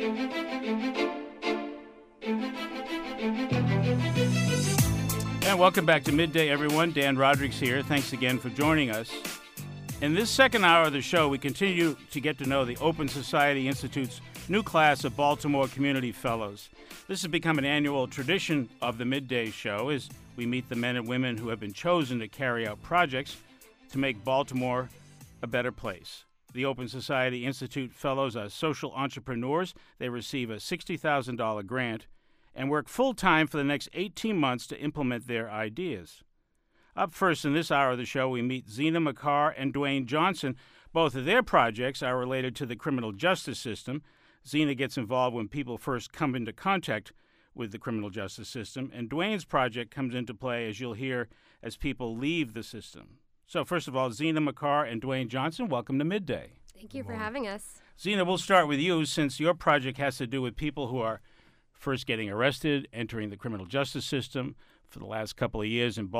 And welcome back to Midday, everyone. Dan Rodrigues here. Thanks again for joining us. In this second hour of the show, we continue to get to know the Open Society Institute's new class of Baltimore Community Fellows. This has become an annual tradition of the Midday show as we meet the men and women who have been chosen to carry out projects to make Baltimore a better place. The Open Society Institute Fellows are social entrepreneurs. They receive a $60,000 grant and work full-time for the next 18 months to implement their ideas. Up first in this hour of the show, we meet Zena McCarr and Dwayne Johnson. Both of their projects are related to the criminal justice system. Zena gets involved when people first come into contact with the criminal justice system, and Dwayne's project comes into play, as you'll hear, as people leave the system. So first of all, Zena McCarr and Dwayne Johnson, welcome to Midday. Thank you for having us. Zena, we'll start with you since your project has to do with people who are first getting arrested, entering the criminal justice system for the last couple of years in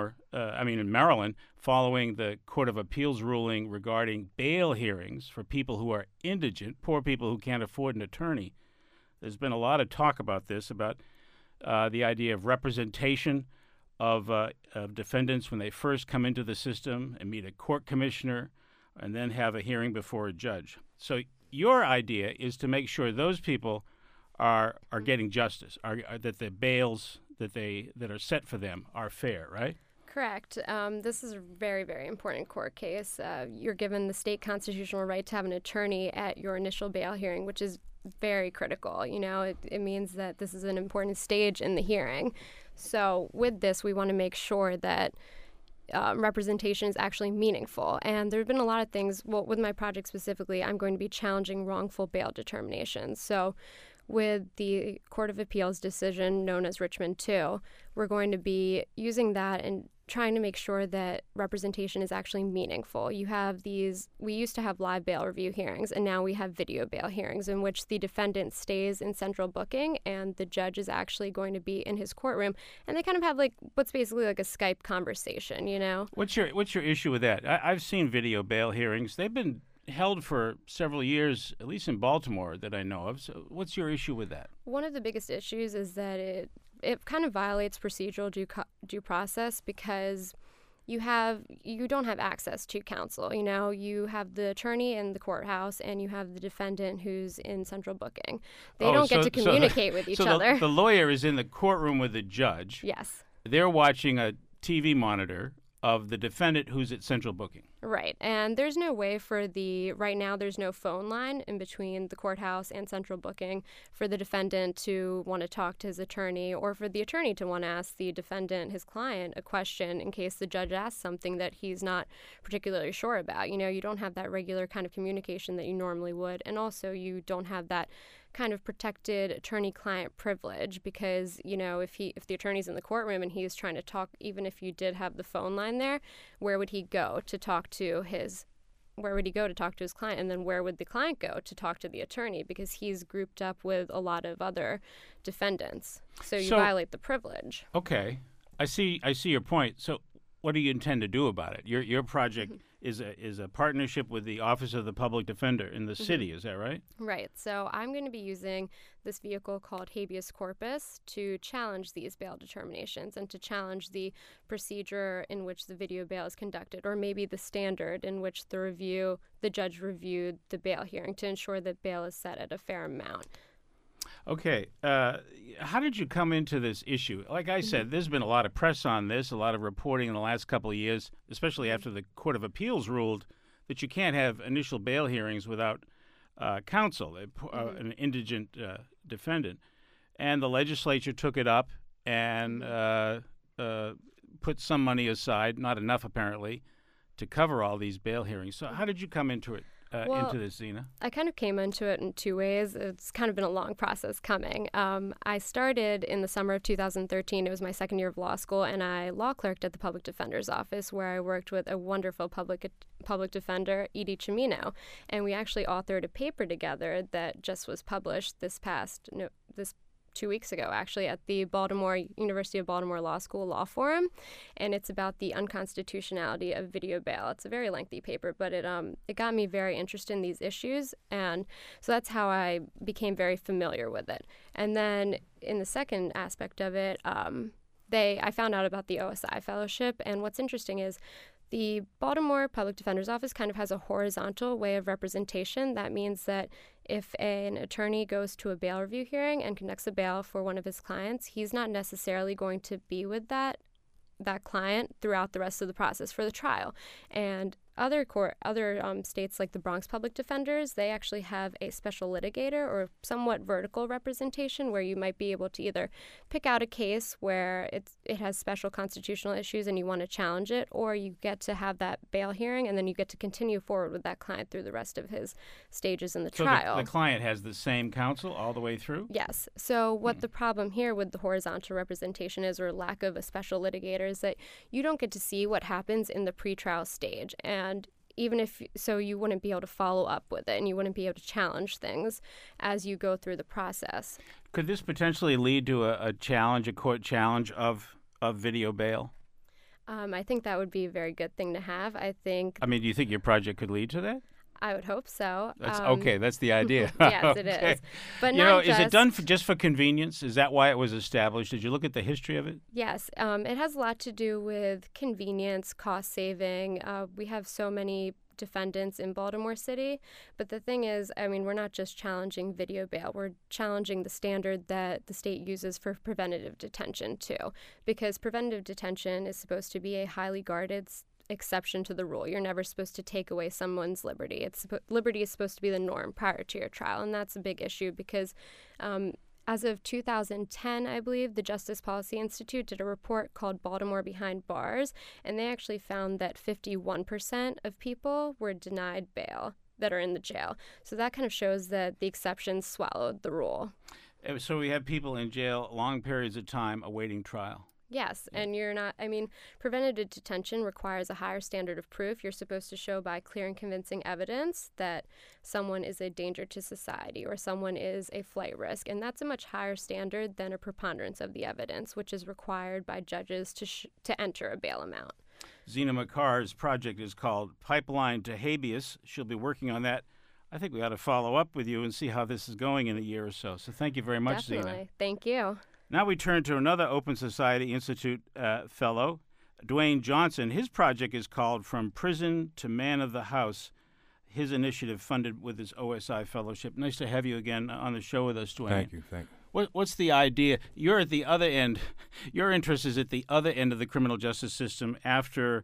in Maryland, following the Court of Appeals ruling regarding bail hearings for people who are indigent, poor people who can't afford an attorney. There's been a lot of talk about this, about the idea of representation of defendants when they first come into the system and meet a court commissioner and then have a hearing before a judge. So your idea is to make sure those people are getting justice, that the bails that are set for them are fair, right? Correct. This is a very, very important court case. You're given the state constitutional right to have an attorney at your initial bail hearing, which is very critical. You know, it means that this is an important stage in the hearing. So with this, we want to make sure that representation is actually meaningful. And there have been a lot of things. Well, with my project specifically, I'm going to be challenging wrongful bail determinations. So with the Court of Appeals decision known as Richmond 2, we're going to be using that and trying to make sure that representation is actually meaningful. We used to have live bail review hearings, and now we have video bail hearings in which the defendant stays in central booking and the judge is actually going to be in his courtroom, and they kind of have like what's basically like a Skype conversation, you know? What's your issue with that? I've seen video bail hearings. They've been held for several years, at least in Baltimore, that I know of. So what's your issue with that? One of the biggest issues is that it kind of violates procedural due process because you don't have access to counsel. You know, you have the attorney in the courthouse and you have the defendant who's in central booking. They don't get to communicate with each other. The lawyer is in the courtroom with the judge. Yes. They're watching a TV monitor of the defendant who's at central booking. Right. And there's no way right now there's no phone line in between the courthouse and central booking for the defendant to want to talk to his attorney or for the attorney to want to ask the defendant, his client, a question in case the judge asks something that he's not particularly sure about. You know, you don't have that regular kind of communication that you normally would. And also you don't have that kind of protected attorney-client privilege because, you know, if the attorney's in the courtroom and he's trying to talk, even if you did have the phone line there, where would he go to talk to his client, and then where would the client go to talk to the attorney because he's grouped up with a lot of other defendants. So you violate the privilege. Okay. I see your point. So what do you intend to do about it? Your project is a partnership with the Office of the Public Defender in the city, is that right? Right. So I'm going to be using this vehicle called habeas corpus to challenge these bail determinations and to challenge the procedure in which the video bail is conducted, or maybe the standard in which the judge reviewed the bail hearing to ensure that bail is set at a fair amount. Okay. How did you come into this issue? Like I said, there's been a lot of press on this, a lot of reporting in the last couple of years, especially after the Court of Appeals ruled that you can't have initial bail hearings without counsel, an indigent defendant. And the legislature took it up and put some money aside, not enough apparently, to cover all these bail hearings. So how did you come into it? Into this, Zena? I kind of came into it in two ways. It's kind of been a long process coming. I started in the summer of 2013. It was my second year of law school, and I law clerked at the Public Defender's Office, where I worked with a wonderful public defender, Edie Chimino, and we actually authored a paper together that just was published this 2 weeks ago, actually, at the University of Baltimore Law School Law Forum, and it's about the unconstitutionality of video bail. It's a very lengthy paper, but it got me very interested in these issues, and so that's how I became very familiar with it. And then in the second aspect of it, I found out about the OSI Fellowship, and what's interesting is the Baltimore Public Defender's Office kind of has a horizontal way of representation. That means that if an attorney goes to a bail review hearing and conducts a bail for one of his clients, he's not necessarily going to be with that client throughout the rest of the process for the trial. And other states like the Bronx Public Defenders, they actually have a special litigator or somewhat vertical representation where you might be able to either pick out a case where it has special constitutional issues and you want to challenge it, or you get to have that bail hearing and then you get to continue forward with that client through the rest of his stages in the trial. So the client has the same counsel all the way through? Yes. So what the problem here with the horizontal representation is, or lack of a special litigator, is that you don't get to see what happens in the pretrial stage. And even if so, you wouldn't be able to follow up with it and you wouldn't be able to challenge things as you go through the process. Could this potentially lead to a court challenge of video bail? I think that would be a very good thing to have. Do you think your project could lead to that? I would hope so. That's okay. That's the idea. Yes, okay. It is. But is it done just for convenience? Is that why it was established? Did you look at the history of it? Yes. It has a lot to do with convenience, cost saving. We have so many defendants in Baltimore City. But the thing is, we're not just challenging video bail. We're challenging the standard that the state uses for preventative detention, too. Because preventative detention is supposed to be a highly guarded exception to the rule. You're never supposed to take away someone's liberty. Liberty is supposed to be the norm prior to your trial, and that's a big issue because as of 2010, I believe, the Justice Policy Institute did a report called Baltimore Behind Bars, and they actually found that 51% of people were denied bail that are in the jail. So that kind of shows that the exceptions swallowed the rule. So we have people in jail long periods of time awaiting trial. Yes, and preventative detention requires a higher standard of proof. You're supposed to show by clear and convincing evidence that someone is a danger to society or someone is a flight risk, and that's a much higher standard than a preponderance of the evidence, which is required by judges to enter a bail amount. Zena Makar's project is called Pipeline to Habeas. She'll be working on that. I think we ought to follow up with you and see how this is going in a year or so. So thank you very much, Definitely. Zena. Thank you. Now we turn to another Open Society Institute fellow, Dwayne Johnson. His project is called From Prison to Man of the House. His initiative funded with his OSI Fellowship. Nice to have you again on the show with us, Dwayne. Thank you. What's the idea? You're at the other end. Your interest is at the other end of the criminal justice system after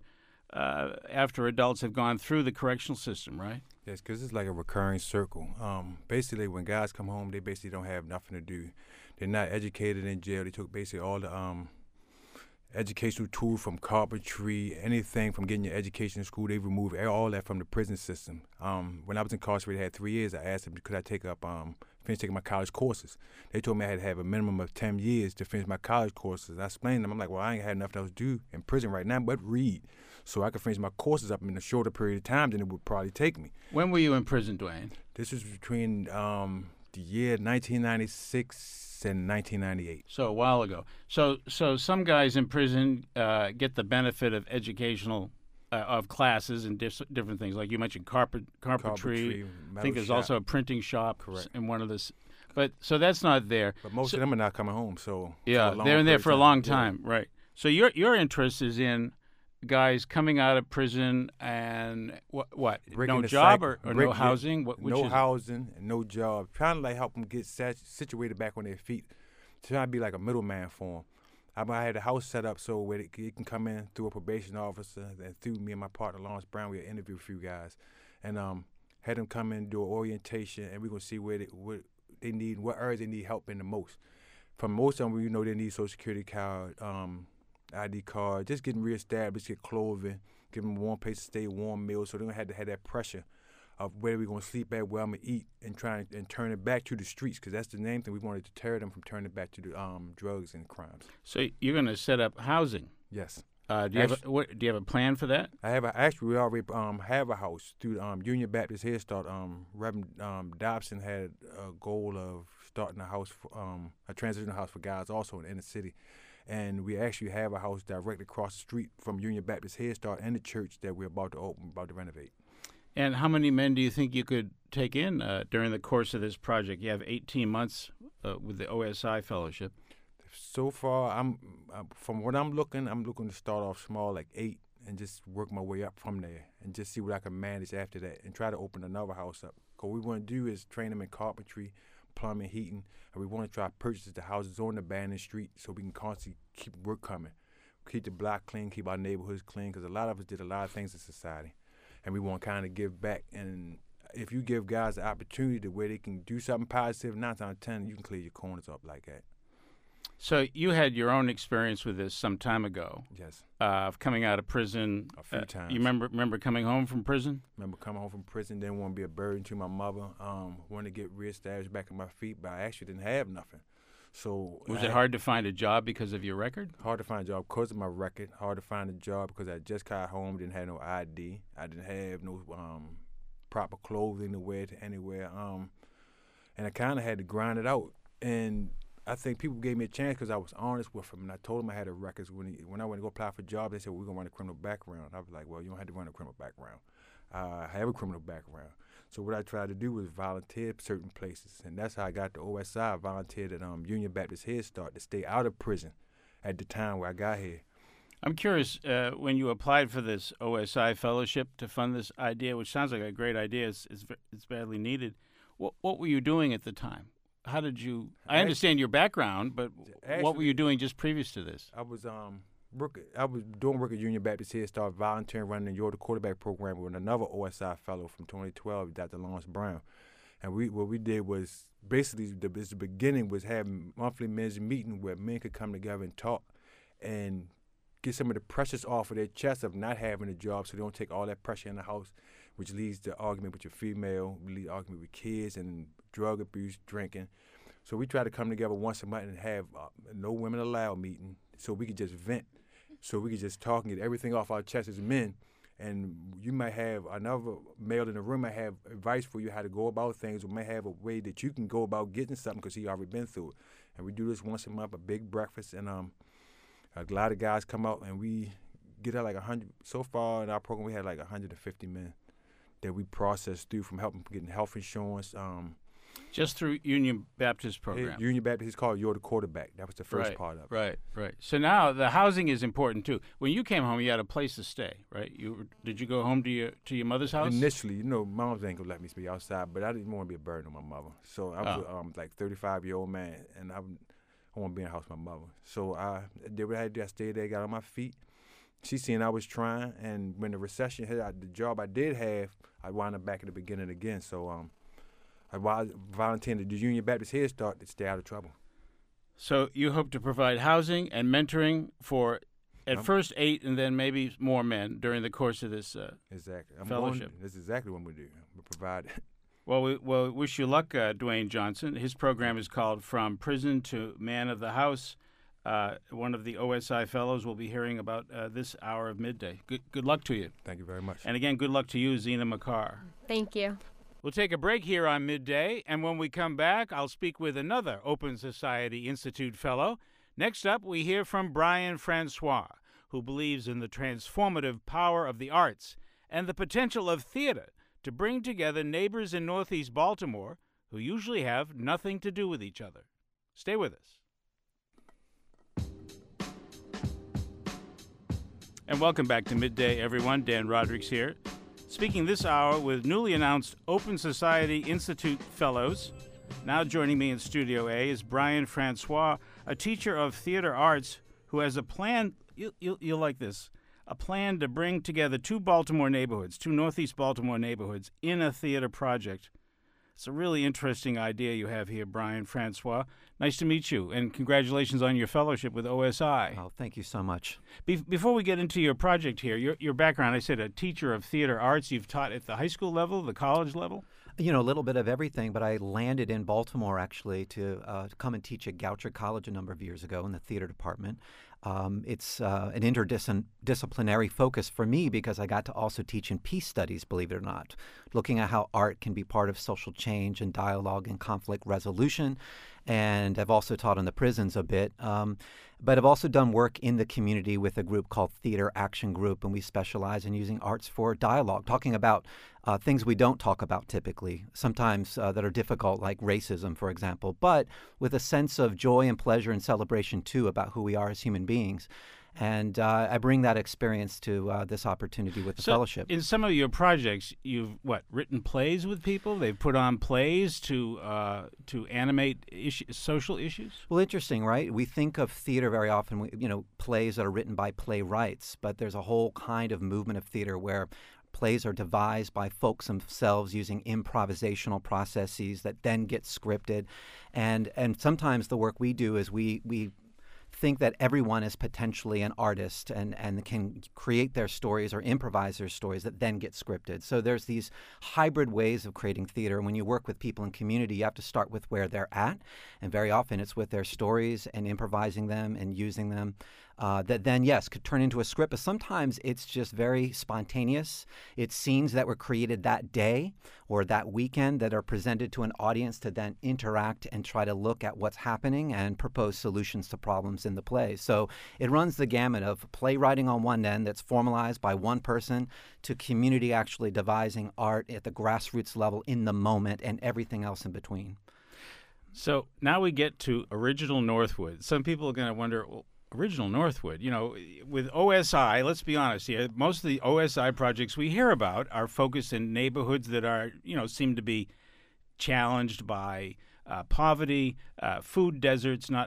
adults have gone through the correctional system, right? Yes, because it's like a recurring circle. Basically, when guys come home, they basically don't have nothing to do. They're not educated in jail. They took basically all the educational tools from carpentry, anything from getting your education in school. They removed all that from the prison system. When I was incarcerated, I had 3 years. I asked them, could I finish taking my college courses? They told me I had to have a minimum of 10 years to finish my college courses. I explained to them, I'm like, well, I ain't had nothing else to do in prison right now but read. So I could finish my courses up in a shorter period of time than it would probably take me. When were you in prison, Dwayne? This was between the year 1996 and 1998. So a while ago. So some guys in prison get the benefit of educational of classes and different things. Like you mentioned carpentry. I think there's shop. also a printing shop. Correct. In one of this. But so that's not there. But most of them are not coming home. So yeah, they're in there for a long time, right? So your interest is in guys coming out of prison and what? No job or no housing? No housing and no job. Trying to help them get situated back on their feet. Trying to be like a middleman for them. I had a house set up so where it can come in through a probation officer, and through me and my partner Lawrence Brown, we interviewed a few guys, and had them come in, do an orientation, and we're gonna see what they need, what areas they need help in the most. From most of them, they need Social Security card, ID card, just getting reestablished, get clothing, give them a warm place to stay, warm meals, so they don't have to have that pressure of where we're going to sleep at, where I'm going to eat, and try and turn it back to the streets, because that's the main thing. We wanted to deter them from turning it back to the drugs and crimes. So you're going to set up housing? Yes. Do you have a plan for that? We already have a house through Union Baptist Head Start. Reverend Dobson had a goal of starting a house, a transitional house for guys, also in the inner city, and we actually have a house directly across the street from Union Baptist Head Start and the church that we're about to renovate. And how many men do you think you could take in during the course of this project? You have 18 months with the OSI Fellowship. So far, from what I'm looking to start off small, like 8, and just work my way up from there, and just see what I can manage after that, and try to open another house up. Because what we want to do is train them in carpentry, plumbing, heating, and we want to try to purchase the houses on the abandoned street so we can constantly keep work coming, keep the block clean, keep our neighborhoods clean, because a lot of us did a lot of things in society, and we want to kind of give back. And if you give guys the opportunity to where they can do something positive, 9 times out of 10, you can clear your corners up like that. So you had your own experience with this some time ago. Yes. Coming out of prison. A few times. You remember coming home from prison? Remember coming home from prison, didn't want to be a burden to my mother. Wanted to get reestablished back on my feet, but I actually didn't have nothing. So was it hard to find a job because of your record? Hard to find a job because of my record. Hard to find a job because I just got home, didn't have no ID. I didn't have no proper clothing to wear to anywhere. And I kind of had to grind it out. And I think people gave me a chance because I was honest with them, and I told them I had a record. When I went to go apply for a job, they said, we're going to run a criminal background. I was like, well, you don't have to run a criminal background. I have a criminal background. So what I tried to do was volunteer certain places, and that's how I got to OSI. I volunteered at Union Baptist Head Start to stay out of prison at the time where I got here. I'm curious, when you applied for this OSI fellowship to fund this idea, which sounds like a great idea, it's badly needed, what were you doing at the time? How did you? I understand your background, but what were you doing just previous to this? I was doing work at Union Baptist Head Start, volunteering, running the You're the Quarterback program with another OSI fellow from 2012, Dr. Lawrence Brown. And what we did was basically the beginning was having monthly men's meeting where men could come together and talk and get some of the pressures off of their chest of not having a job, so they don't take all that pressure in the house, which leads to argument with your female, lead argument with kids and drug abuse, drinking. So we try to come together once a month and have no women allowed meeting, so we could just vent, so we could just talk and get everything off our chest as men. And you might have another male in the room might have advice for you how to go about things, or may have a way that you can go about getting something because he already been through it. And we do this once a month, a big breakfast, and a lot of guys come out, and we get out like 100. So far in our program, we had like 150 men that we processed through, from helping getting health insurance. Just through Union Baptist program. Union Baptist is called You're the Quarterback. That was the first part of it. Right. So now the housing is important too. When you came home, you had a place to stay, right? Did you go home to your mother's house? Initially, moms ain't gonna let me be outside, but I didn't want to be a burden on my mother. So I was like 35-year-old man, and I want to be in the house with my mother. So I did what I had to do. I stayed there, got on my feet. She seen I was trying, and when the recession hit, the job I did have, I wound up back at the beginning again. So I volunteered at the Union Baptist Head Start to stay out of trouble. So you hope to provide housing and mentoring for at first 8 and then maybe more men during the course of this fellowship. That's exactly what we do. We provide. Well, we wish you luck, Dwayne Johnson. His program is called From Prison to Man of the House. One of the OSI fellows will be hearing about this hour of midday. Good luck to you. Thank you very much. And again, good luck to you, Zena McCarr. Thank you. We'll take a break here on Midday, and when we come back, I'll speak with another Open Society Institute fellow. Next up, we hear from Brian Francois, who believes in the transformative power of the arts and the potential of theater to bring together neighbors in Northeast Baltimore who usually have nothing to do with each other. Stay with us. And welcome back to Midday, everyone. Dan Rodrigues here. Speaking this hour with newly announced Open Society Institute Fellows. Now joining me in Studio A is Brian Francois, a teacher of theater arts who has a plan, you'll like this, a plan to bring together two Northeast Baltimore neighborhoods in a theater project. It's a really interesting idea you have here, Brian Francois. Nice to meet you, and congratulations on your fellowship with OSI. Oh, thank you so much. Before we get into your project here, your background, I said a teacher of theater arts. You've taught at the high school level, the college level? A little bit of everything, but I landed in Baltimore, actually, to come and teach at Goucher College a number of years ago in the theater department. It's an interdisciplinary focus for me because I got to also teach in peace studies, believe it or not, looking at how art can be part of social change and dialogue and conflict resolution. And I've also taught in the prisons a bit. But I've also done work in the community with a group called Theater Action Group, and we specialize in using arts for dialogue, talking about things we don't talk about typically, sometimes that are difficult, like racism, for example, but with a sense of joy and pleasure and celebration, too, about who we are as human beings. And I bring that experience to this opportunity with the fellowship. In some of your projects, you've written plays with people? They've put on plays to animate social issues? Well, interesting, right? We think of theater very often, plays that are written by playwrights, but there's a whole kind of movement of theater where plays are devised by folks themselves using improvisational processes that then get scripted. And sometimes the work we do is we think that everyone is potentially an artist and can create their stories or improvise their stories that then get scripted. So there's these hybrid ways of creating theater. And when you work with people in community, you have to start with where they're at. And very often it's with their stories and improvising them and using them that then, yes, could turn into a script. But sometimes it's just very spontaneous. It's scenes that were created that day or that weekend that are presented to an audience to then interact and try to look at what's happening and propose solutions to problems in the play. So it runs the gamut of playwriting on one end that's formalized by one person to community actually devising art at the grassroots level in the moment and everything else in between. So now we get to Original Northwood. Some people are going to wonder, well, Original Northwood, with OSI, let's be honest here, most of the OSI projects we hear about are focused in neighborhoods that are, seem to be challenged by poverty, food deserts, not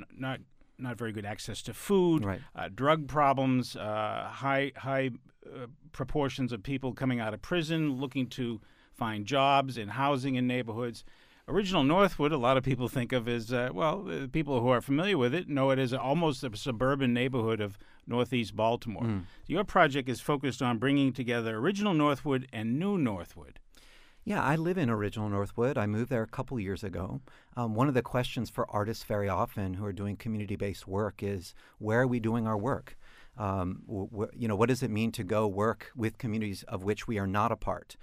very good access to food, right. Drug problems, high proportions of people coming out of prison looking to find jobs and housing in neighborhoods. Original Northwood, a lot of people think of as, people who are familiar with it know it as almost a suburban neighborhood of northeast Baltimore. Mm. Your project is focused on bringing together Original Northwood and New Northwood. Yeah, I live in Original Northwood. I moved there a couple years ago. One of the questions for artists very often who are doing community-based work is, where are we doing our work? What does it mean to go work with communities of which we are not a part?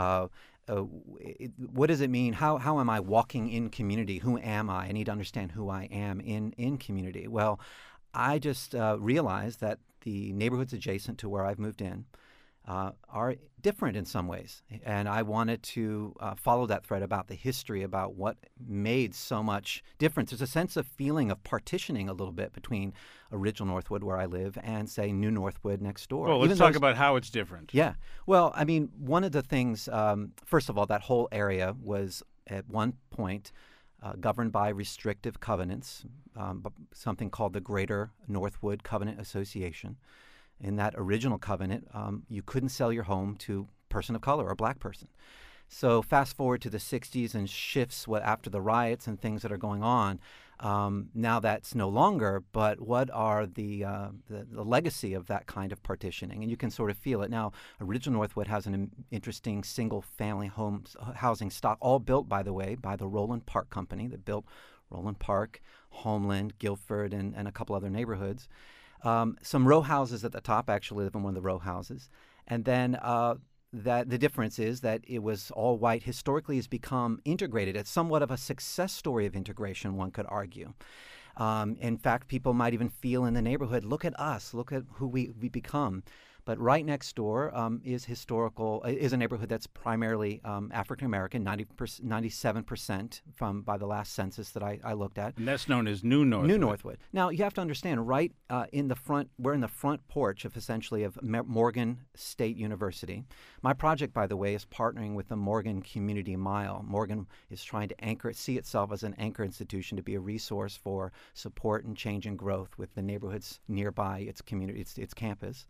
What does it mean? How am I walking in community? Who am I? I need to understand who I am in community. Well, I just realized that the neighborhoods adjacent to where I've moved in are different in some ways. And I wanted to follow that thread about the history, about what made so much difference. There's a sense of feeling of partitioning a little bit between Original Northwood, where I live, and, say, New Northwood next door. Well, let's talk about how it's different. Yeah. Well, I mean, one of the things, first of all, that whole area was at one point governed by restrictive covenants, something called the Greater Northwood Covenant Association. In that original covenant, you couldn't sell your home to a person of color or a black person. So fast forward to the 60s and shifts after the riots and things that are going on. Now that's no longer, but what are the legacy of that kind of partitioning? And you can sort of feel it. Now, Original Northwood has an interesting single-family housing stock, all built, by the way, by the Roland Park Company that built Roland Park, Homeland, Guilford, and a couple other neighborhoods. Some row houses at the top. Actually live in one of the row houses. And then that the difference is that it was all white. Historically has become integrated. It's somewhat of a success story of integration, one could argue. In fact, people might even feel in the neighborhood, look at us, look at who we become. But right next door is a neighborhood that's primarily African American, 97% by the last census that I looked at. And that's known as New Northwood. New Northwood. Now you have to understand, right in the front, we're in the front porch of Morgan State University. My project, by the way, is partnering with the Morgan Community Mile. Morgan is trying to see itself as an anchor institution to be a resource for support and change and growth with the neighborhoods nearby its community, its campus.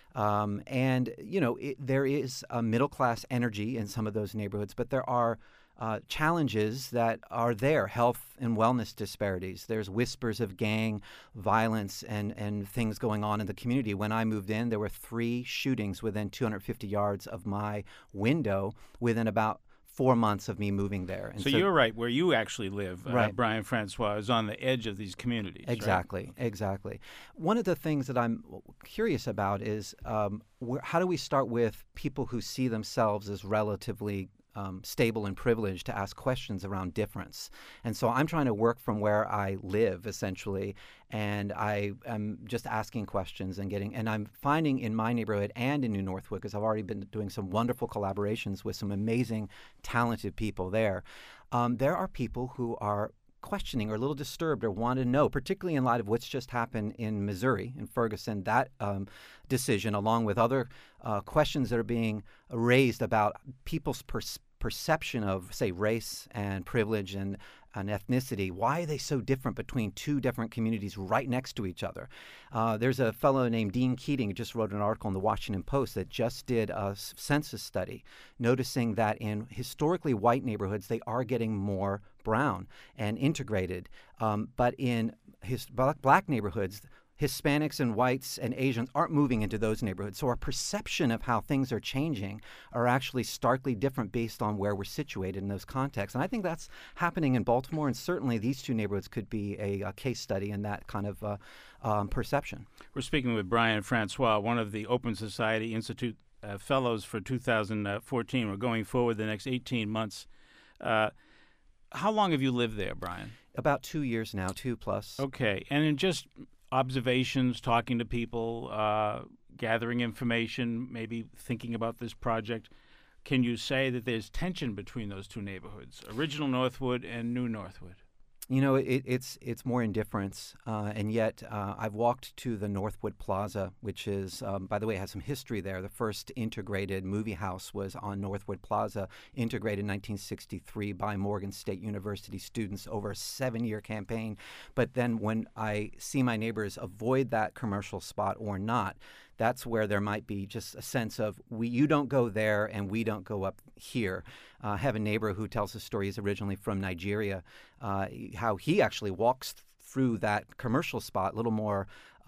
There is a middle-class energy in some of those neighborhoods, but there are challenges that are there, health and wellness disparities. There's whispers of gang violence and things going on in the community. When I moved in, there were 3 shootings within 250 yards of my window within about 4 months of me moving there. And so you're right, where you actually live, Right. Brian Francois, is on the edge of these communities. Exactly, exactly. One of the things that I'm curious about is how do we start with people who see themselves as relatively stable and privileged to ask questions around difference. And so I'm trying to work from where I live, essentially, and I am just asking questions and I'm finding in my neighborhood and in New Northwood, because I've already been doing some wonderful collaborations with some amazing, talented people there. There are people who are questioning or a little disturbed or want to know, particularly in light of what's just happened in Missouri, in Ferguson, that decision, along with other questions that are being raised about people's perception of, say, race and privilege and ethnicity. Why are they so different between two different communities right next to each other? There's a fellow named Dean Keating who just wrote an article in the Washington Post that just did a census study, noticing that in historically white neighborhoods, they are getting more brown and integrated. But in black neighborhoods, Hispanics and whites and Asians aren't moving into those neighborhoods. So our perception of how things are changing are actually starkly different based on where we're situated in those contexts. And I think that's happening in Baltimore, and certainly these two neighborhoods could be a case study in that kind of perception. We're speaking with Brian Francois, one of the Open Society Institute fellows for 2014. We're going forward the next 18 months. How long have you lived there, Brian? About 2 years now, 2+. Okay. And in just observations, talking to people, gathering information, maybe thinking about this project, can you say that there's tension between those two neighborhoods, original Northwood and new Northwood? You know, it's more indifference, and yet I've walked to the Northwood Plaza, which is, by the way, has some history there. The first integrated movie house was on Northwood Plaza, integrated in 1963 by Morgan State University students over a 7-year campaign. But then when I see my neighbors avoid that commercial spot or not, that's where there might be just a sense of you don't go there and we don't go up here. I have a neighbor who tells a story. He's originally from Nigeria, how he actually walks through that commercial spot a little more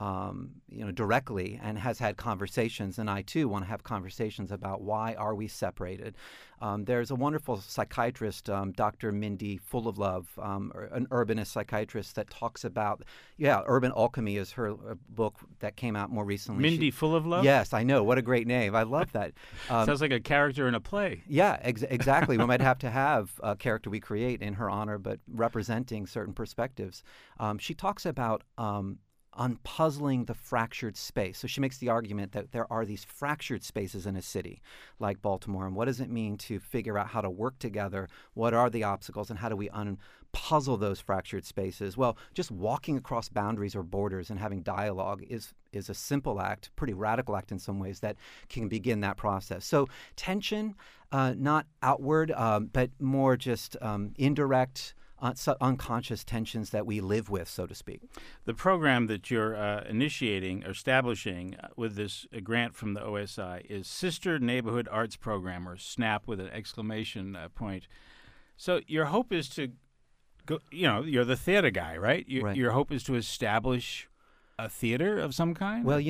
directly, and has had conversations. And I, too, want to have conversations about why are we separated. There's a wonderful psychiatrist, Dr. Mindy Full-of-Love, an urbanist psychiatrist that talks about, Urban Alchemy is her book that came out more recently. Mindy Full-of-Love? Yes, I know. What a great name. I love that. Sounds like a character in a play. Yeah, exactly. We might have to have a character we create in her honor, but representing certain perspectives. She talks about unpuzzling the fractured space. So she makes the argument that there are these fractured spaces in a city like Baltimore, and what does it mean to figure out how to work together? What are the obstacles, and how do we unpuzzle those fractured spaces? Well, just walking across boundaries or borders and having dialogue is a simple act, pretty radical act in some ways, that can begin that process. So tension, not outward, but more just indirect, unconscious tensions that we live with, so to speak. The program that you're initiating or establishing with this grant from the OSI is Sister Neighborhood Arts Program, or SNAP with an exclamation point. So your hope is to go, you're the theater guy, right? Right. Your hope is to establish a theater of some kind? Well,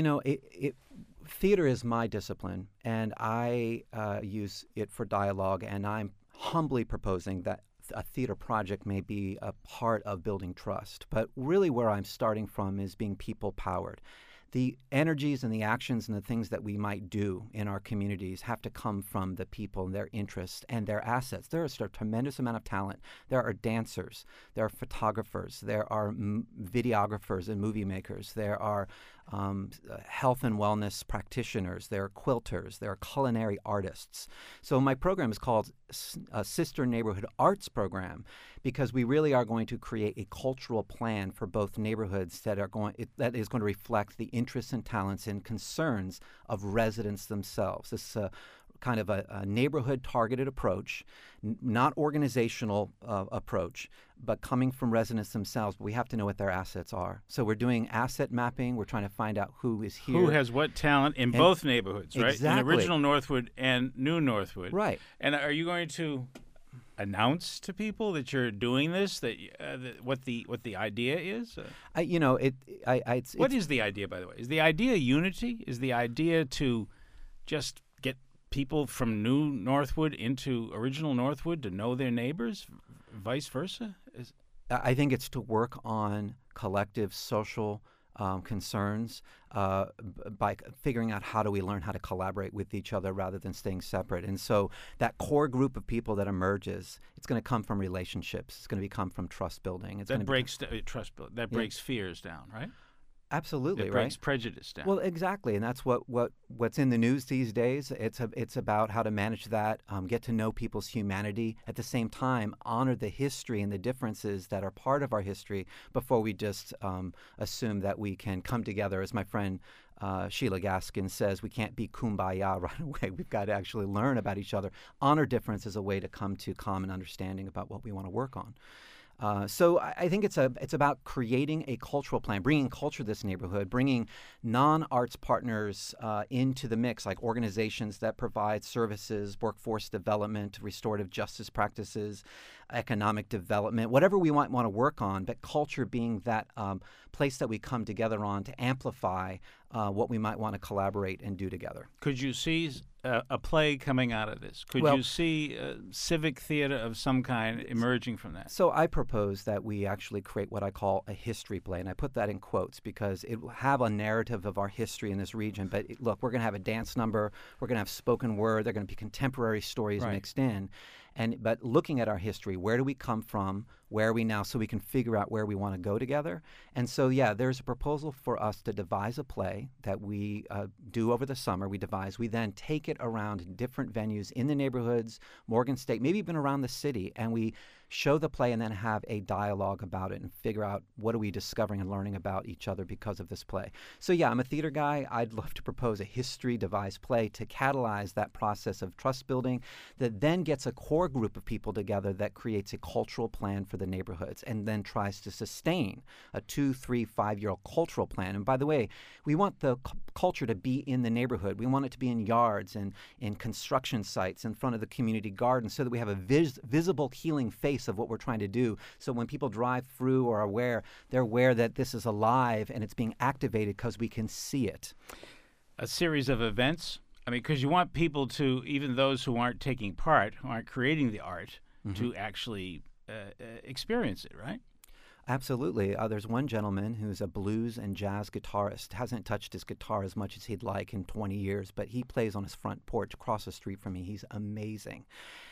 theater is my discipline, and I use it for dialogue, and I'm humbly proposing that a theater project may be a part of building trust. But really where I'm starting from is being people-powered. The energies and the actions and the things that we might do in our communities have to come from the people and their interests and their assets. There is a tremendous amount of talent. There are dancers, there are photographers, there are videographers and movie makers, there are health and wellness practitioners, there are quilters, there are culinary artists. So my program is called Sister Neighborhood Arts Program, because we really are going to create a cultural plan for both neighborhoods that is going to reflect the interests and talents and concerns of residents themselves. This is kind of a neighborhood-targeted approach, not organizational approach, but coming from residents themselves. But we have to know what their assets are. So we're doing asset mapping. We're trying to find out who is here. Who has what talent in both neighborhoods, right? Exactly. In original Northwood and new Northwood. Right. And are you going to announce to people that you're doing this, that what the idea is? What is the idea, by the way? Is the idea unity? Is the idea to just get people from New Northwood into original Northwood to know their neighbors, vice versa? I think it's to work on collective social concerns by figuring out how do we learn how to collaborate with each other rather than staying separate. And so that core group of people that emerges, it's going to come from relationships. It's going to come from trust building. That breaks trust building. That breaks fears down, right? Absolutely, it right? breaks prejudice down. Well, exactly, and that's what's in the news these days. It's about how to manage that, get to know people's humanity, at the same time honor the history and the differences that are part of our history before we just assume that we can come together. As my friend Sheila Gaskin says, we can't be kumbaya right away. We've got to actually learn about each other. Honor difference is a way to come to common understanding about what we want to work on. So I think it's about creating a cultural plan, bringing culture to this neighborhood, bringing non-arts partners into the mix, like organizations that provide services, workforce development, restorative justice practices, economic development, whatever we might want to work on, but culture being that place that we come together on to amplify what we might want to collaborate and do together. Could you see a play coming out of this? Could you see civic theater of some kind emerging from that? So I propose that we actually create what I call a history play, and I put that in quotes because it will have a narrative of our history in this region. But look, we're going to have a dance number, we're going to have spoken word, they're going to be contemporary stories mixed in. But looking at our history, where do we come from? Where are we now? So we can figure out where we want to go together. And so, there's a proposal for us to devise a play that we do over the summer. We then take it around different venues in the neighborhoods, Morgan State, maybe even around the city, and we show the play and then have a dialogue about it and figure out what are we discovering and learning about each other because of this play. So I'm a theater guy. I'd love to propose a history devised play to catalyze that process of trust building that then gets a core group of people together that creates a cultural plan for the neighborhoods and then tries to sustain a 2, 3, 5-year cultural plan. And by the way, we want the culture to be in the neighborhood. We want it to be in yards and in construction sites in front of the community garden so that we have a visible healing face of what we're trying to do. So when people drive through or are aware, they're aware that this is alive and it's being activated because we can see it. A series of events. I mean, because you want people to, even those who aren't taking part, who aren't creating the art, to actually experience it, right? Absolutely. There's one gentleman who's a blues and jazz guitarist, hasn't touched his guitar as much as he'd like in 20 years, but he plays on his front porch across the street from me. He's amazing.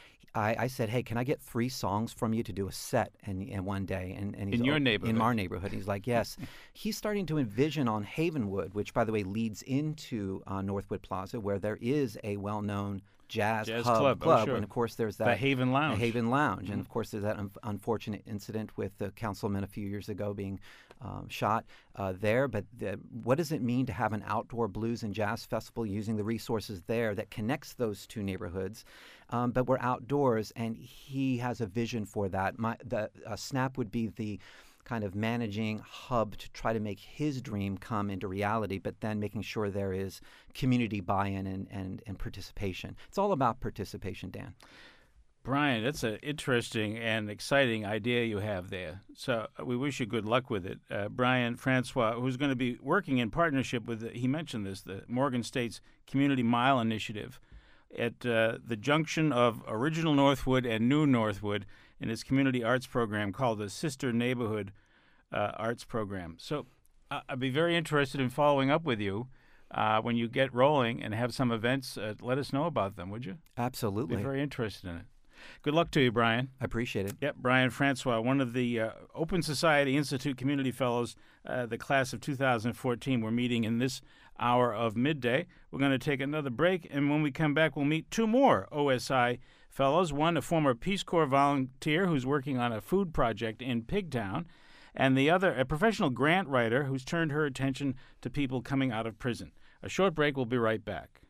I said, hey, can I get 3 songs from you to do a set in one day? And he's in your neighborhood? In our neighborhood. He's like, yes. He's starting to envision on Havenwood, which, by the way, leads into Northwood Plaza, where there is a well-known jazz club. Oh, sure. And, of course, there's that. The Haven Lounge. The Haven Lounge. And, of course, there's that unfortunate incident with the councilman a few years ago being shot there. But what does it mean to have an outdoor blues and jazz festival using the resources there that connects those two neighborhoods? But we're outdoors, and he has a vision for that. SNAP would be the kind of managing hub to try to make his dream come into reality, but then making sure there is community buy-in and participation. It's all about participation, Dan. Brian, that's an interesting and exciting idea you have there. So we wish you good luck with it. Brian Francois, who's going to be working in partnership with, he mentioned this, the Morgan State's Community Mile Initiative at the junction of original Northwood and new Northwood in its community arts program called the Sister Neighborhood Arts Program. So I'd be very interested in following up with you when you get rolling and have some events. Let us know about them, would you? Absolutely. Be very interested in it. Good luck to you, Brian. I appreciate it. Yep, Brian Francois, one of the Open Society Institute Community Fellows, the class of 2014. We're meeting in this hour of midday. We're going to take another break, and when we come back, we'll meet 2 more OSI fellows. One, a former Peace Corps volunteer who's working on a food project in Pigtown, and the other, a professional grant writer who's turned her attention to people coming out of prison. A short break. We'll be right back.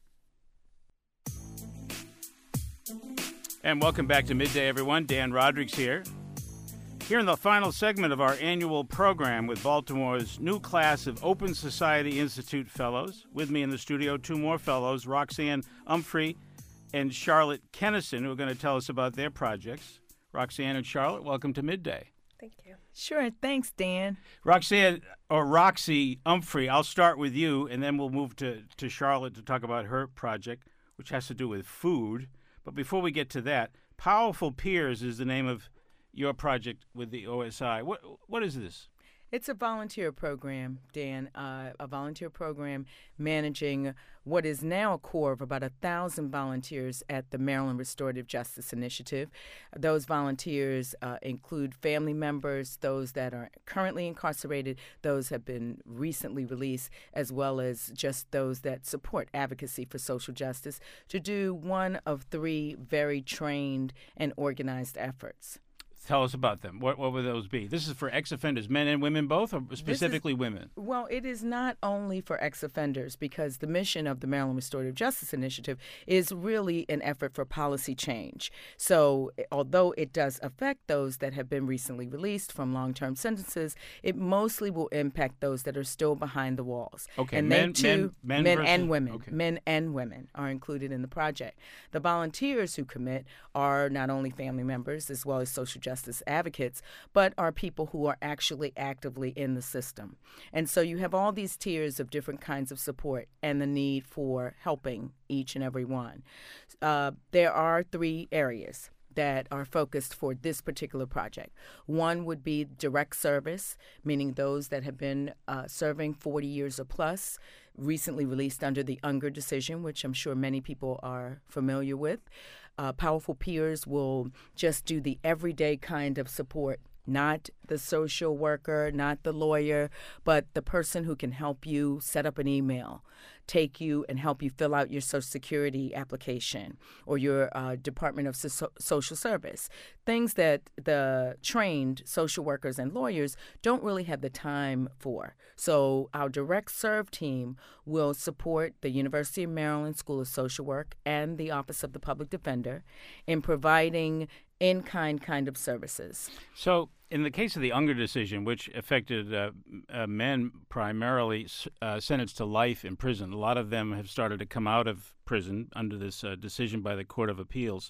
And welcome back to Midday, everyone. Dan Rodrigues here. Here in the final segment of our annual program with Baltimore's new class of Open Society Institute Fellows. With me in the studio, 2 more fellows, Roxanne Umphrey and Charlotte Kennison, who are going to tell us about their projects. Roxanne and Charlotte, welcome to Midday. Thank you. Sure. Thanks, Dan. Roxanne, or Roxy Umphrey, I'll start with you, and then we'll move to Charlotte to talk about her project. which has to do with food. But before we get to that, Powerful Peers is the name of your project with the OSI. What is this? It's a volunteer program, Dan, a volunteer program managing what is now a core of about 1,000 volunteers at the Maryland Restorative Justice Initiative. Those volunteers include family members, those that are currently incarcerated, those have been recently released, as well as just those that support advocacy for social justice, to do one of 3 very trained and organized efforts. Tell us about them. What would those be? This is for ex-offenders, men and women both, or specifically women? Well, it is not only for ex-offenders, because the mission of the Maryland Restorative Justice Initiative is really an effort for policy change. So although it does affect those that have been recently released from long-term sentences, it mostly will impact those that are still behind the walls. Okay, and men and women. Okay. Men and women are included in the project. The volunteers who commit are not only family members as well as social justice advocates, but are people who are actually actively in the system. And so you have all these tiers of different kinds of support and the need for helping each and every one. There are 3 areas that are focused for this particular project. One would be direct service, meaning those that have been serving 40 years or plus, recently released under the Unger decision, which I'm sure many people are familiar with. Powerful Peers will just do the everyday kind of support, not the social worker, not the lawyer, but the person who can help you set up an email, take you and help you fill out your Social Security application or your Department of Social Service, things that the trained social workers and lawyers don't really have the time for. So our direct serve team will support the University of Maryland School of Social Work and the Office of the Public Defender in providing in-kind kind of services. So in the case of the Unger decision, which affected men primarily sentenced to life in prison, a lot of them have started to come out of prison under this decision by the Court of Appeals.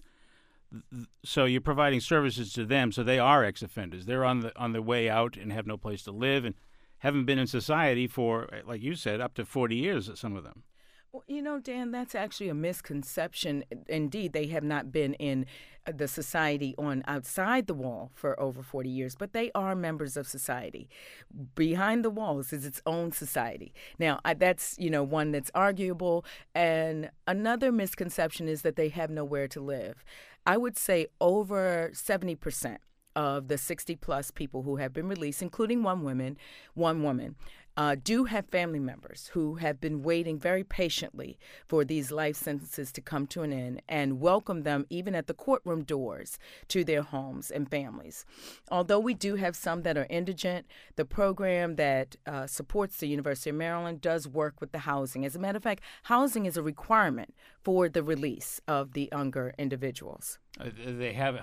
So you're providing services to them, so they are ex-offenders. They're on the way out and have no place to live and haven't been in society for, like you said, up to 40 years, some of them. Well, you know, Dan, that's actually a misconception. Indeed, they have not been in the society on outside the wall for over 40 years, but they are members of society. Behind the walls is its own society. Now, that's, one that's arguable. And another misconception is that they have nowhere to live. I would say over 70% of the 60-plus people who have been released, including one woman, do have family members who have been waiting very patiently for these life sentences to come to an end and welcome them even at the courtroom doors to their homes and families. Although we do have some that are indigent, the program that supports the University of Maryland does work with the housing. As a matter of fact, housing is a requirement for the release of the Unger individuals. They have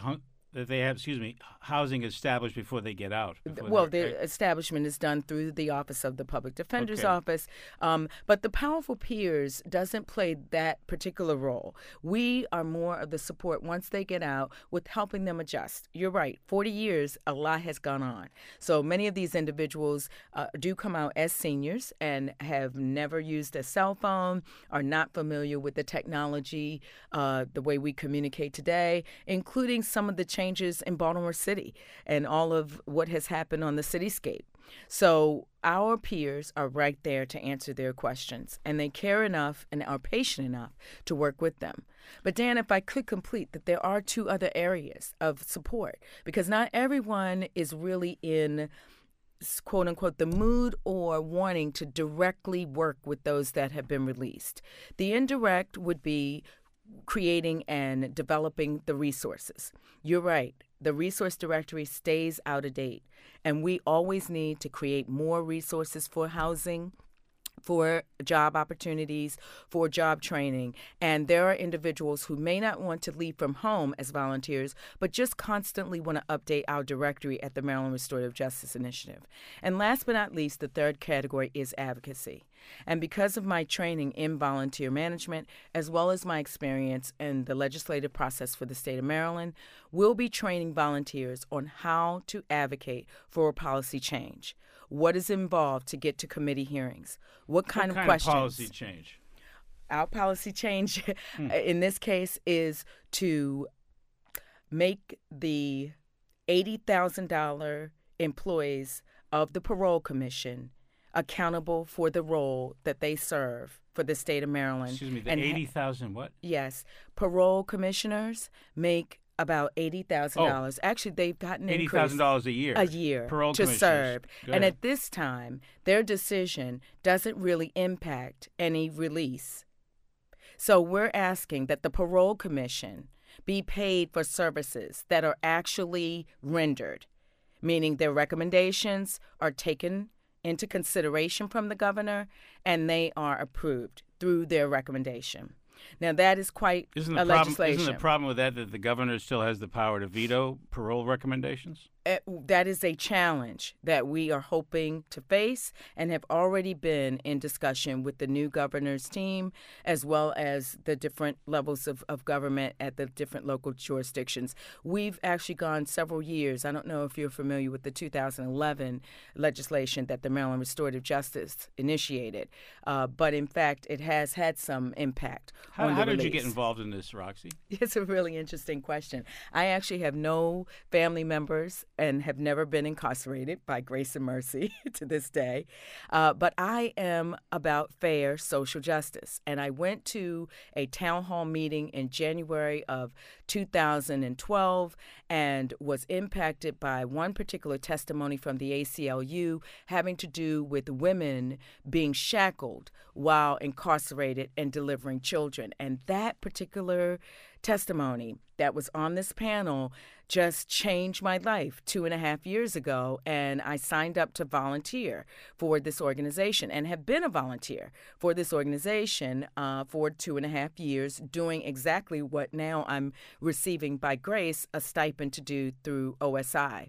housing established before they get out. The establishment is done through the Office of the Public Defender's Office, but the Powerful Peers doesn't play that particular role. We are more of the support once they get out with helping them adjust. You're right, 40 years, a lot has gone on. So many of these individuals do come out as seniors and have never used a cell phone, are not familiar with the technology, the way we communicate today, including some of the changes in Baltimore City and all of what has happened on the cityscape. So our peers are right there to answer their questions, and they care enough and are patient enough to work with them. But Dan, if I could complete that there are 2 other areas of support, because not everyone is really in quote unquote the mood or wanting to directly work with those that have been released. The indirect would be creating and developing the resources. You're right. The resource directory stays out of date, and we always need to create more resources for housing, for job opportunities, for job training. And there are individuals who may not want to leave from home as volunteers, but just constantly want to update our directory at the Maryland Restorative Justice Initiative. And last but not least, the third category is advocacy. And because of my training in volunteer management, as well as my experience in the legislative process for the state of Maryland, we'll be training volunteers on how to advocate for policy change. What is involved to get to committee hearings? What kind of questions? Policy change? our policy change in this case is to make the $80,000 employees of the Parole Commission accountable for the role that they serve for the state of Maryland. Excuse me, the 80,000 what? Yes. Parole commissioners make about $80,000. Actually, they've gotten $80,000 a year. A year Parole to serve. Go and ahead. at this time, their decision doesn't really impact any release. So we're asking that the Parole Commission be paid for services that are actually rendered, meaning their recommendations are taken into consideration from the governor and they are approved through their recommendation. Now, that is quite a legislation. Isn't the problem with that the governor still has the power to veto parole recommendations? That is a challenge that we are hoping to face and have already been in discussion with the new governor's team, as well as the different levels of government at the different local jurisdictions. We've actually gone several years. I don't know if you're familiar with the 2011 legislation that the Maryland Restorative Justice initiated, but in fact, it has had some impact on the How did you release. get involved in this, Roxy? It's a really interesting question. I actually have no family members and have never been incarcerated, by grace and mercy, to this day. But I am about fair social justice. And I went to a town hall meeting in January of 2012 and was impacted by one particular testimony from the ACLU having to do with women being shackled while incarcerated and delivering children. And that particular testimony that was on this panel just changed my life 2.5 years ago, and I signed up to volunteer for this organization and have been a volunteer for this organization for 2.5 years, doing exactly what now I'm receiving by grace a stipend to do through OSI.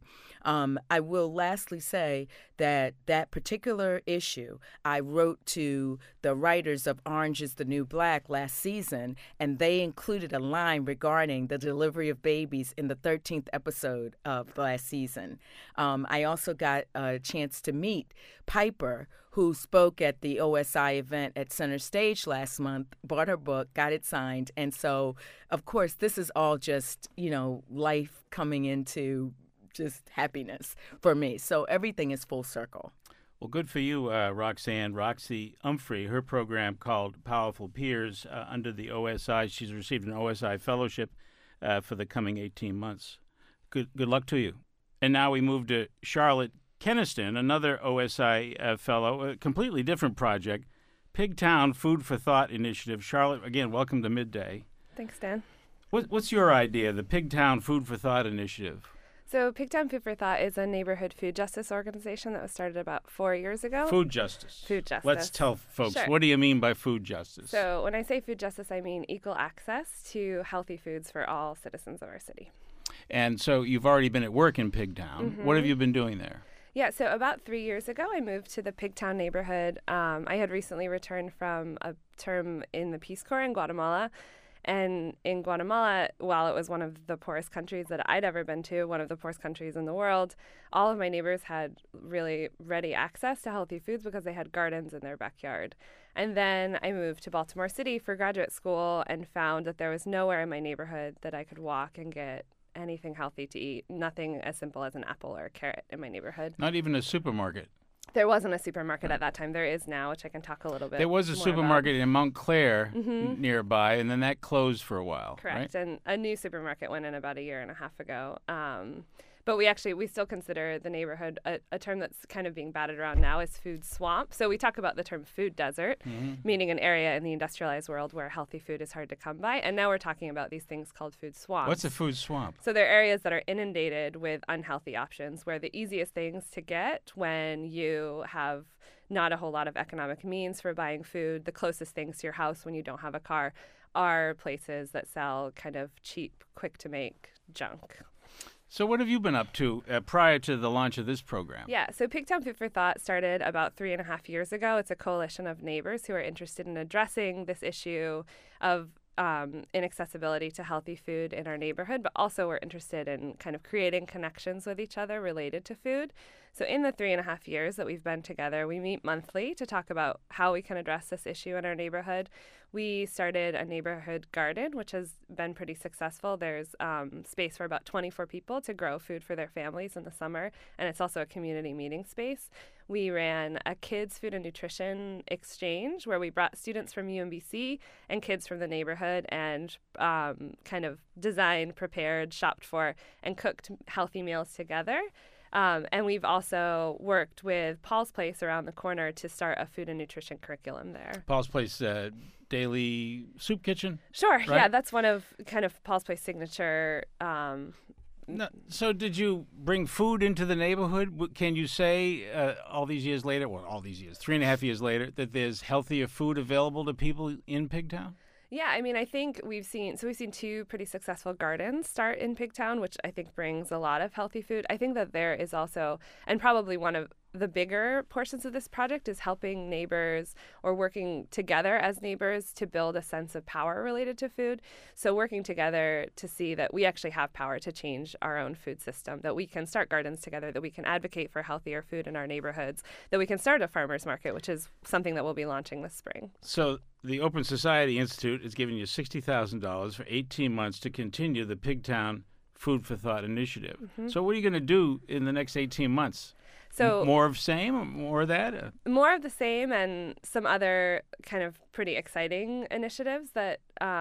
I will lastly say that particular issue, I wrote to the writers of Orange is the New Black last season, and they included a line regarding the delivery of babies in the 13th episode of last season. I also got a chance to meet Piper, who spoke at the OSI event at Center Stage last month, bought her book, got it signed. And so, of course, this is all just, life coming into just happiness for me. So everything is full circle. Well, good for you, Roxanne. Roxy Humphrey, her program called Powerful Peers under the OSI. She's received an OSI fellowship for the coming 18 months. Good luck to you. And now we move to Charlotte Keniston, another OSI fellow, a completely different project, Pigtown Food for Thought Initiative. Charlotte, again, welcome to Midday. Thanks, Dan. What's your idea, the Pigtown Food for Thought Initiative? So Pigtown Food for Thought is a neighborhood food justice organization that was started about 4 years ago. Food justice. Food justice. Let's tell folks, Sure. What do you mean by food justice? So when I say food justice, I mean equal access to healthy foods for all citizens of our city. And so you've already been at work in Pigtown. Mm-hmm. What have you been doing there? Yeah, so about 3 years ago, I moved to the Pigtown neighborhood. I had recently returned from a term in the Peace Corps in Guatemala. And in Guatemala, while it was one of the poorest countries that I'd ever been to, one of the poorest countries in the world, all of my neighbors had really ready access to healthy foods because they had gardens in their backyard. And then I moved to Baltimore City for graduate school and found that there was nowhere in my neighborhood that I could walk and get anything healthy to eat, nothing as simple as an apple or a carrot in my neighborhood. Not even a supermarket. There wasn't a supermarket at that time. There is now, which I can talk a little bit There was a more supermarket about. in Montclair Mhm. nearby, and then that closed for a while. Correct. Right? And a new supermarket went in about 1.5 years ago. But we still consider the neighborhood a term that's kind of being batted around now is food swamp. So we talk about the term food desert, meaning an area in the industrialized world where healthy food is hard to come by. And now we're talking about these things called food swamps. What's a food swamp? So they're areas that are inundated with unhealthy options where the easiest things to get when you have not a whole lot of economic means for buying food, the closest things to your house when you don't have a car, are places that sell kind of cheap, quick-to-make junk. So what have you been up to prior to the launch of this program? Yeah, so Pigtown Food for Thought started about 3.5 years ago. It's a coalition of neighbors who are interested in addressing this issue of inaccessibility to healthy food in our neighborhood, but also we're interested in kind of creating connections with each other related to food. So in the 3.5 years that we've been together, we meet monthly to talk about how we can address this issue in our neighborhood. we started a neighborhood garden, which has been pretty successful. There's space for about 24 people to grow food for their families in the summer, and it's also a community meeting space. We ran a kids food and nutrition exchange where we brought students from UMBC and kids from the neighborhood and kind of designed, prepared, shopped for, and cooked healthy meals together. And we've also worked with Paul's Place around the corner to start a food and nutrition curriculum there. Paul's Place daily soup kitchen? Sure, right? Yeah, that's one of kind of Paul's Place signature. No, so did you bring food into the neighborhood? Can you say all these years later, 3.5 years later, that there's healthier food available to people in Pigtown? Yeah, I mean, I think we've seen two pretty successful gardens start in Pigtown, which I think brings a lot of healthy food. I think that there is also, and probably one of the bigger portions of this project is helping neighbors or working together as neighbors to build a sense of power related to food. So working together to see that we actually have power to change our own food system, that we can start gardens together, that we can advocate for healthier food in our neighborhoods, that we can start a farmer's market, which is something that we'll be launching this spring. So the Open Society Institute is giving you $60,000 for 18 months to continue the Pigtown Food for Thought initiative. Mm-hmm. So what are you going to do in the next 18 months? So more of same, more of that? More of the same and some other kind of pretty exciting initiatives that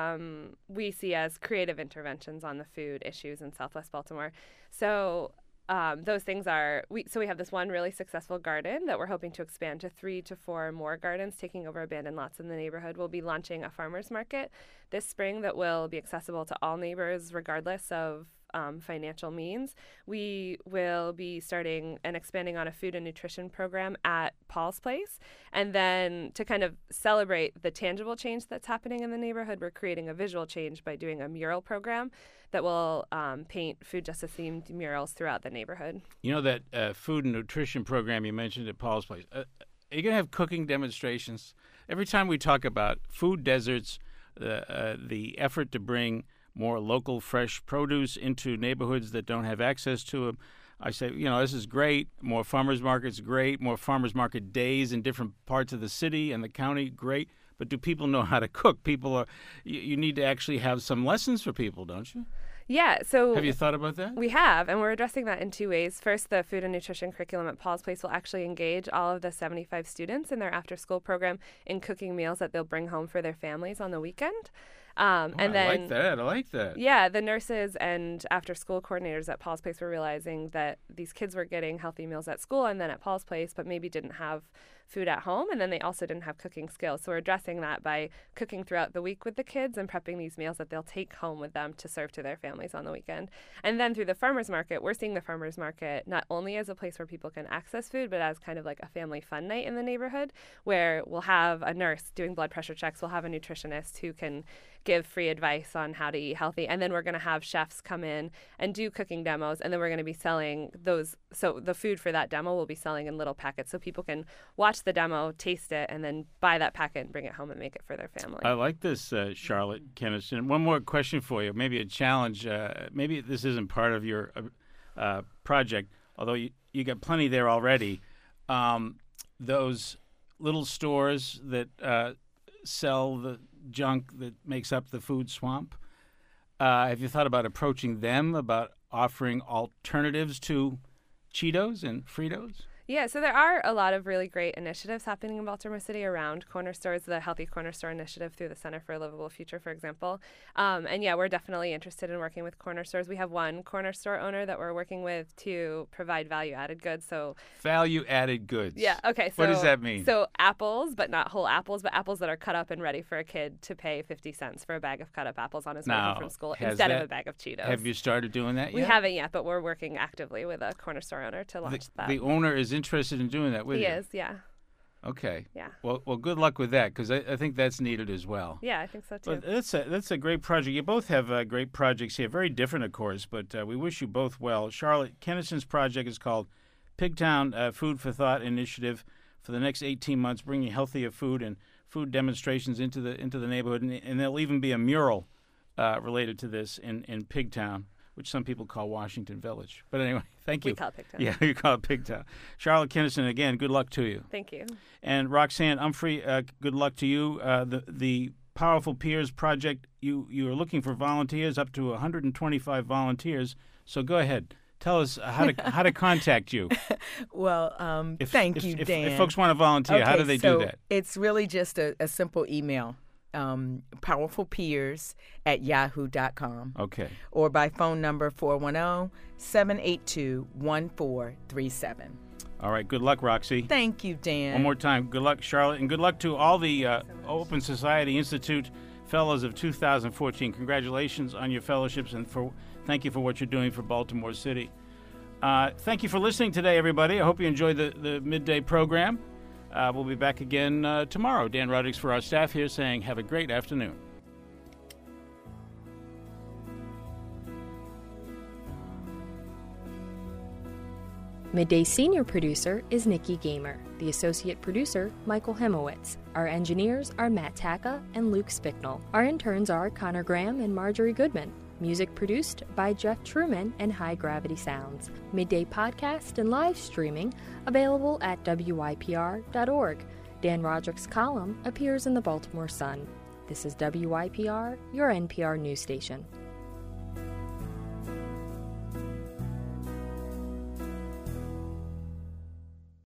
we see as creative interventions on the food issues in Southwest Baltimore. So those things are, we have this one really successful garden that we're hoping to expand to 3 to 4 more gardens, taking over abandoned lots in the neighborhood. We'll be launching a farmer's market this spring that will be accessible to all neighbors regardless of financial means. We will be starting and expanding on a food and nutrition program at Paul's Place. And then to kind of celebrate the tangible change that's happening in the neighborhood, we're creating a visual change by doing a mural program that will paint food justice themed murals throughout the neighborhood. You know that food and nutrition program you mentioned at Paul's Place, are you going to have cooking demonstrations? Every time we talk about food deserts, the effort to bring more local fresh produce into neighborhoods that don't have access to them, I say, this is great. More farmers markets, great. More farmers market days in different parts of the city and the county, great. But do people know how to cook? You need to actually have some lessons for people, don't you? Yeah, so... Have you thought about that? We have, and we're addressing that in 2 ways. First, the food and nutrition curriculum at Paul's Place will actually engage all of the 75 students in their after-school program in cooking meals that they'll bring home for their families on the weekend. And then, I like that. Yeah, the nurses and after-school coordinators at Paul's Place were realizing that these kids were getting healthy meals at school and then at Paul's Place, but maybe didn't have food at home, and then they also didn't have cooking skills. So we're addressing that by cooking throughout the week with the kids and prepping these meals that they'll take home with them to serve to their families on the weekend. And then through the farmers market, we're seeing the farmers market not only as a place where people can access food, but as kind of like a family fun night in the neighborhood where we'll have a nurse doing blood pressure checks, we'll have a nutritionist who can give free advice on how to eat healthy, and then we're going to have chefs come in and do cooking demos, and then we're going to be selling those. So the food for that demo will be selling in little packets so people can watch the demo, taste it, and then buy that packet and bring it home and make it for their family. I like this, Charlotte Kenniston. One more question for you, maybe a challenge. Maybe this isn't part of your project, although you got plenty there already. Those little stores that sell the junk that makes up the food swamp. Have you thought about approaching them, about offering alternatives to Cheetos and Fritos? Yeah, so there are a lot of really great initiatives happening in Baltimore City around corner stores, the Healthy Corner Store Initiative through the Center for a Livable Future, for example. And yeah, we're definitely interested in working with corner stores. We have one corner store owner that we're working with to provide value-added goods. So value-added goods? Yeah, okay. So, what does that mean? So apples, but not whole apples, but apples that are cut up and ready for a kid to pay 50 cents for a bag of cut-up apples on his way home from school instead of a bag of Cheetos. Have you started doing that yet? We haven't yet, but we're working actively with a corner store owner to launch that. The owner is interested in doing that with you? He is, yeah. Okay. Yeah. Well, good luck with that, because I think that's needed as well. Yeah, I think so too. But that's a great project. You both have great projects here, very different, of course, but we wish you both well. Charlotte Kenniston's project is called Pigtown Food for Thought Initiative. For the next 18 months, bringing healthier food and food demonstrations into the neighborhood, and there'll even be a mural related to this in Pigtown, which some people call Washington Village. But anyway, thank you. We call it Pigtown. Yeah, you call it Pigtown. Charlotte Kenniston, again, good luck to you. Thank you. And Roxanne Umphrey, good luck to you. The Powerful Peers Project, you are looking for volunteers, up to 125 volunteers. So go ahead. Tell us how to contact you. Well, thank you, Dan. If folks want to volunteer, how do they do that? It's really just a simple email, powerfulpeers@yahoo.com. Okay. Or by phone number 410-782-1437. All right. Good luck, Roxy. Thank you, Dan. One more time. Good luck, Charlotte, and good luck to all the Open Society Institute Fellows of 2014. Congratulations on your fellowships, and thank you for what you're doing for Baltimore City. Thank you for listening today, everybody. I hope you enjoyed the midday program. We'll be back again tomorrow. Dan Rodrigues for our staff here saying have a great afternoon. Midday senior producer is Nikki Gamer. The associate producer, Michael Hemowitz. Our engineers are Matt Taka and Luke Spicknell. Our interns are Connor Graham and Marjorie Goodman. Music produced by Jeff Truman and High Gravity Sounds. Midday podcast and live streaming available at WYPR.org. Dan Roderick's column appears in the Baltimore Sun. This is WYPR, your NPR news station.